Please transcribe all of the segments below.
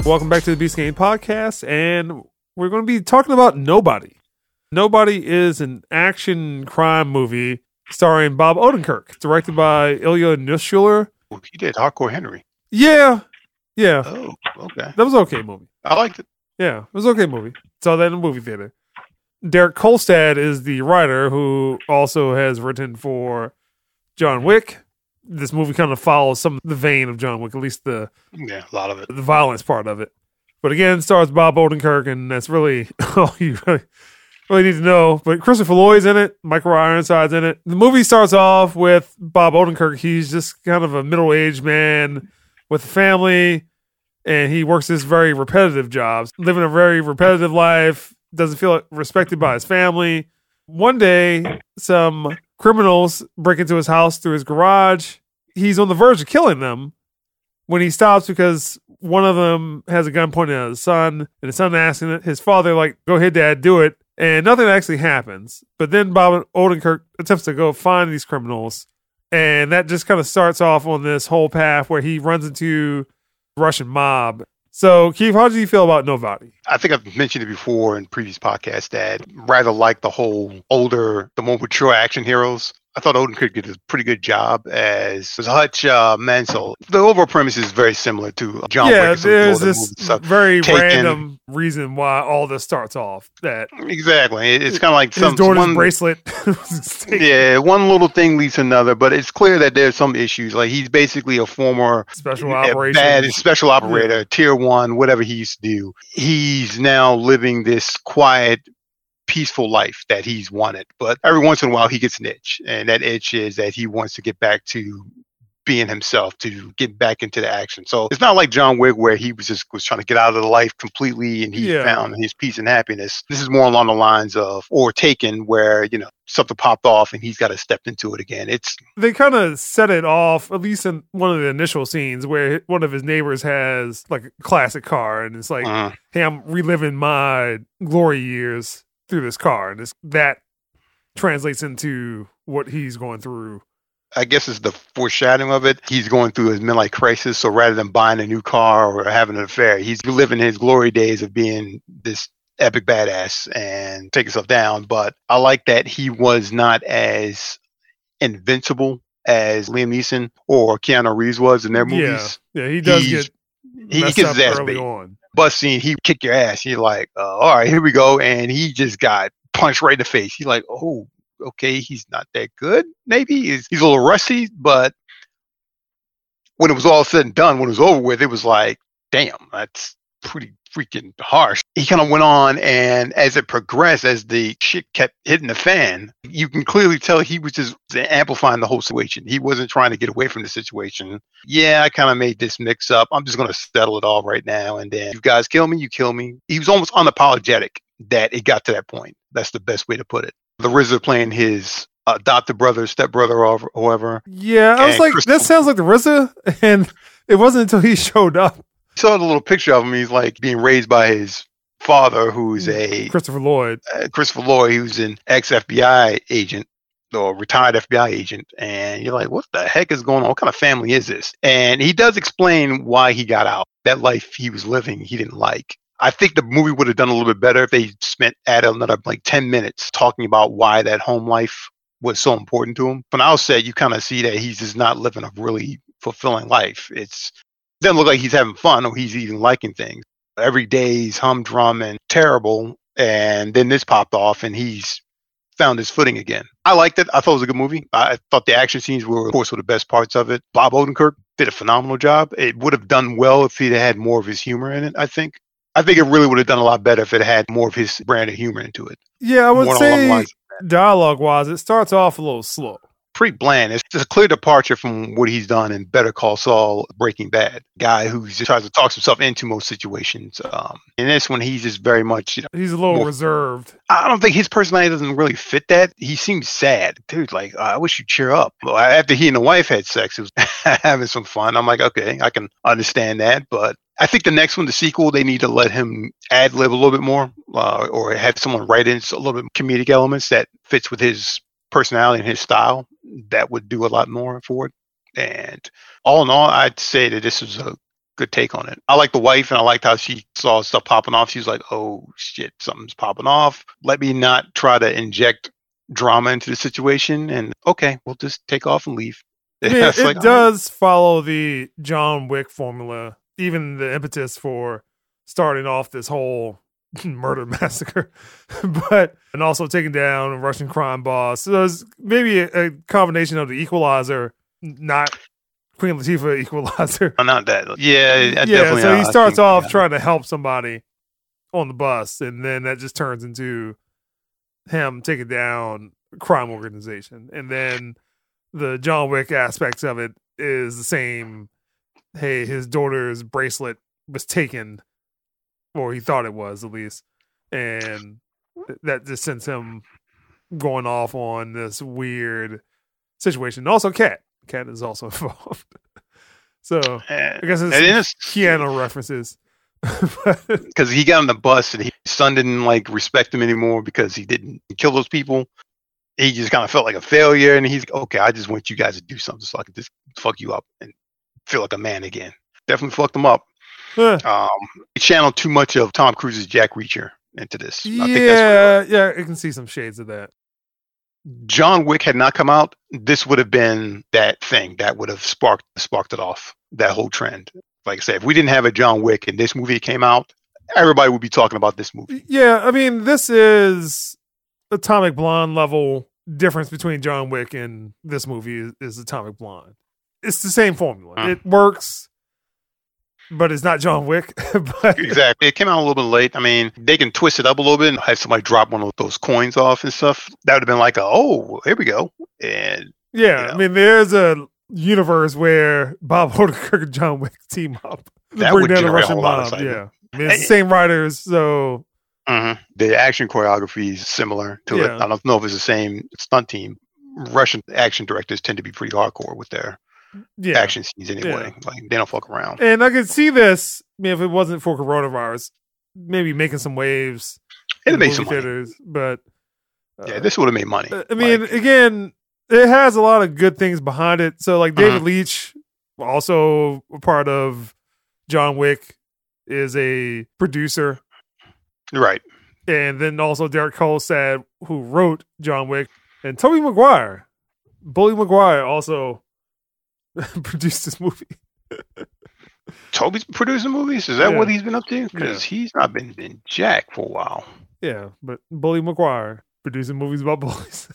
Welcome back to the Beast Game Podcast, and we're going to be talking about Nobody. Nobody is an action crime movie starring Bob Odenkirk, directed by Ilya Nushler. Well, he did Hardcore Henry. Yeah. Oh, okay. That was an okay movie. I liked it. Yeah, it was an okay movie. Saw that in a movie theater. Derek Kolstad is the writer who also has written for John Wick. This movie kind of follows some of the vein of John Wick, at least a lot of it. The violence part of it. But again, stars Bob Odenkirk, and that's really all you really need to know. But Christopher Lloyd's in it. Michael Ironside's in it. The movie starts off with Bob Odenkirk. He's just kind of a middle-aged man with a family, and he works this very repetitive job, living a very repetitive life, doesn't feel respected by his family. One day, some criminals break into his house through his garage. He's on the verge of killing them when he stops because one of them has a gun pointed at his son, and his son asking his father, like, go ahead, Dad, do it. And nothing actually happens. But then Bob Odenkirk attempts to go find these criminals, and that just kind of starts off on this whole path where he runs into the Russian mob. So, Keith, how do you feel about Nobody? I think I've mentioned it before in previous podcasts that rather like the more mature action heroes. I thought Odenkirk did a pretty good job as Hutch Mansell. The overall premise is very similar to John Wick. Yeah, there's this very random reason why all this starts off. That exactly. It's kind of like his daughter's bracelet. Yeah, one little thing leads to another, but it's clear that there's some issues. Like he's basically a former special operator, tier 1, whatever he used to do. He's now living this quiet, peaceful life that he's wanted, but every once in a while he gets an itch, and that itch is that he wants to get back to being himself, to get back into the action. So it's not like John Wick where he was trying to get out of the life completely and he found his peace and happiness. This is more along the lines of Taken, where something popped off and he's got to step into it again. They kind of set it off, at least in one of the initial scenes, where one of his neighbors has like a classic car, and it's like, hey, I'm reliving my glory years through this car, and that translates into what he's going through. I guess it's the foreshadowing of it. He's going through his midlife crisis, so rather than buying a new car or having an affair, he's living his glory days of being this epic badass and take himself down. But I like that he was not as invincible as Liam Neeson or Keanu Reeves was in their movies. Yeah, he does he gets his ass beat. Bus scene, he kick your ass. You're like, all right, here we go. And he just got punched right in the face. He's like, oh, okay, he's not that good. Maybe he's a little rusty, but when it was all said and done, when it was over with, it was like, damn, that's pretty freaking harsh. He kind of went on, and as it progressed, as the shit kept hitting the fan, you can clearly tell he was just amplifying the whole situation. He wasn't trying to get away from the situation. Yeah, I kind of made this mix up. I'm just going to settle it all right now, and then you guys kill me, you kill me. He was almost unapologetic that it got to that point. That's the best way to put it. The RZA playing his adopted brother, stepbrother, or whoever. Yeah, I was like, that sounds like the RZA, and it wasn't until he showed up. Saw the little picture of him. He's like being raised by his father, who's a Christopher Lloyd, who's an ex-FBI agent or retired FBI agent. And you're like, what the heck is going on? What kind of family is this? And he does explain why he got out. That life he was living, he didn't like. I think the movie would have done a little bit better if they added another like 10 minutes talking about why that home life was so important to him. From the outset, you kind of see that he's just not living a really fulfilling life. It doesn't look like he's having fun or he's even liking things. Every day he's humdrum and terrible, and then this popped off and he's found his footing again. I liked it. I thought it was a good movie. I thought the action scenes were, of course, the best parts of it. Bob Odenkirk did a phenomenal job. It would have done well if he'd had more of his humor in it, I think. I think it really would have done a lot better if it had more of his brand of humor into it. Yeah, I would say dialogue-wise, it starts off a little slow. Pretty bland. It's just a clear departure from what he's done in Better Call Saul, Breaking Bad. Guy who just tries to talk himself into most situations. In this one, he's just very much, he's a little reserved. I don't think his personality doesn't really fit that. He seems sad. Dude, like, I wish you'd cheer up. Well, after he and the wife had sex, it was having some fun. I'm like, okay, I can understand that. But I think the next one, the sequel, they need to let him ad-lib a little bit more or have someone write in a little bit comedic elements that fits with his personality and his style. That would do a lot more for it. And all in all, I'd say that this was a good take on it. I like the wife, and I liked how she saw stuff popping off. She was like, "Oh shit, something's popping off. Let me not try to inject drama into the situation." And okay, we'll just take off and leave. I mean, it does follow the John Wick formula, even the impetus for starting off this whole murder massacre, and also taking down a Russian crime boss. So there's maybe a combination of the Equalizer, not Queen Latifah Equalizer. Not that. Yeah, definitely. So he starts off trying to help somebody on the bus, and then that just turns into him taking down a crime organization. And then the John Wick aspects of it is the same. Hey, his daughter's bracelet was taken, or he thought it was at least, and that just sends him going off on this weird situation. Also, Cat is also involved. So I guess it's Keanu references. Because he got on the bus and his son didn't like respect him anymore because he didn't kill those people. He just kind of felt like a failure, and he's like, okay, I just want you guys to do something so I can just fuck you up and feel like a man again. Definitely fucked him up. He channeled too much of Tom Cruise's Jack Reacher into this. I think that's yeah, I can see some shades of that. John Wick had not come out, this would have been that thing that would have sparked it off, that whole trend. Like I said, if we didn't have a John Wick and this movie came out, everybody would be talking about this movie. Yeah, I mean, this is Atomic Blonde level difference between John Wick and this movie is Atomic Blonde. It's the same formula. It works, but it's not John Wick. Exactly. It came out a little bit late. I mean, they can twist it up a little bit and have somebody drop one of those coins off and stuff. That would have been like, oh, here we go. And yeah, I mean, there's a universe where Bob Odenkirk and John Wick team up. That would generate a whole lot of excitement. Yeah. I mean, it's the same writers, so... The action choreography is similar to it. I don't know if it's the same stunt team. Russian action directors tend to be pretty hardcore with their action scenes anyway. Like, they don't fuck around. And I could see this, I mean, if it wasn't for coronavirus, maybe making some waves. It'd make some theaters, money. But this would have made money. I mean, again, it has a lot of good things behind it. So, like, David Leitch, also a part of John Wick, is a producer. Right. And then also Derek Kolstad, who wrote John Wick, and Tobey Maguire. Bully Maguire also produced this movie. Toby's producing movies? Is that what he's been up to? Because he's not been jack for a while. Yeah, but Bully Maguire producing movies about bullies.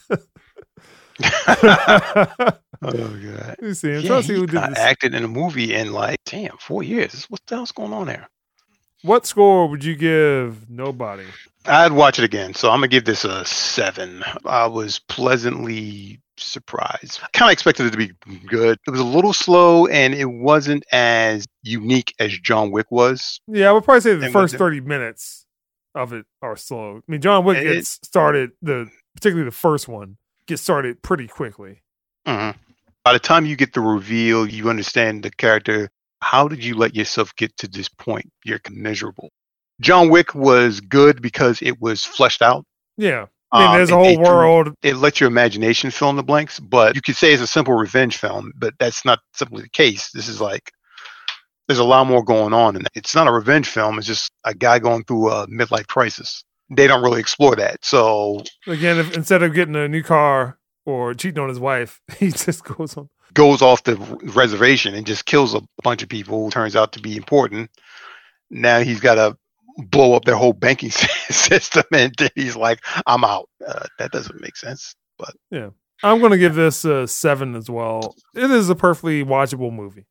Oh god! You see, I'm trying to see who did this. Acted in a movie in like 4 years. What the hell's going on there? What score would you give Nobody? I'd watch it again, so I'm gonna give this a 7. I was pleasantly surprised. I kind of expected it to be good. It was a little slow, and it wasn't as unique as John Wick was. Yeah, I would probably say the first 30 minutes of it are slow. I mean, John Wick gets started, particularly the first one, gets started pretty quickly. By the time you get the reveal, you understand the character. How did you let yourself get to this point? You're miserable. John Wick was good because it was fleshed out. Yeah. I mean, there's a whole world. It lets your imagination fill in the blanks, but you could say it's a simple revenge film, but that's not simply the case. This is like, there's a lot more going on. And it's not a revenge film. It's just a guy going through a midlife crisis. They don't really explore that. So again, instead of getting a new car or cheating on his wife, he just goes off the reservation and just kills a bunch of people who turns out to be important. Now he's got to blow up their whole banking system, and he's like, I'm out. That doesn't make sense. But yeah, I'm going to give this a 7 as well. It is a perfectly watchable movie.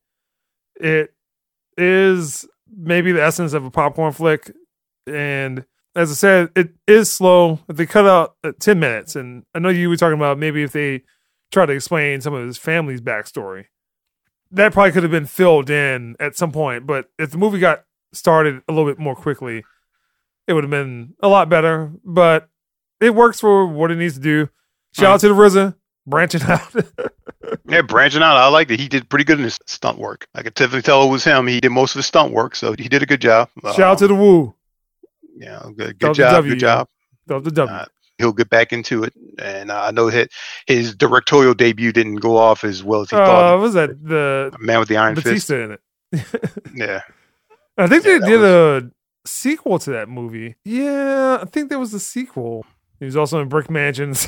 It is maybe the essence of a popcorn flick, and as I said, it is slow. If they cut out 10 minutes, and I know you were talking about maybe if they try to explain some of his family's backstory, that probably could have been filled in at some point. But if the movie got started a little bit more quickly, it would have been a lot better. But it works for what it needs to do. Shout out to the RZA, branching out. Yeah, branching out. I liked it. He did pretty good in his stunt work. I could definitely tell it was him. He did most of his stunt work, so he did a good job. Shout out to the Woo. Yeah, good job. Good job. W. He'll get back into it, and I know that his directorial debut didn't go off as well as he thought. Was that the Man with the Iron Fist? Batista in it? Yeah. I think they that did a sequel to that movie. Yeah, I think there was a sequel. He was also in Brick Mansions.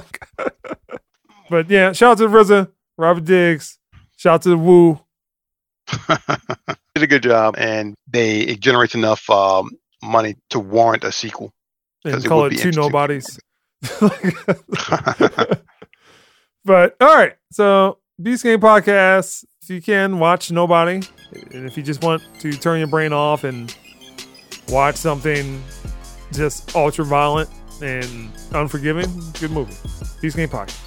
But yeah, shout out to RZA, Robert Diggs. Shout out to the Woo. Did a good job, and it generates enough money to warrant a sequel. And call it Two Nobodies. But all right, so Beast Game Podcast. If you can, watch Nobody. And if you just want to turn your brain off and watch something just ultra violent and unforgiving, good movie. Beast Game Podcast.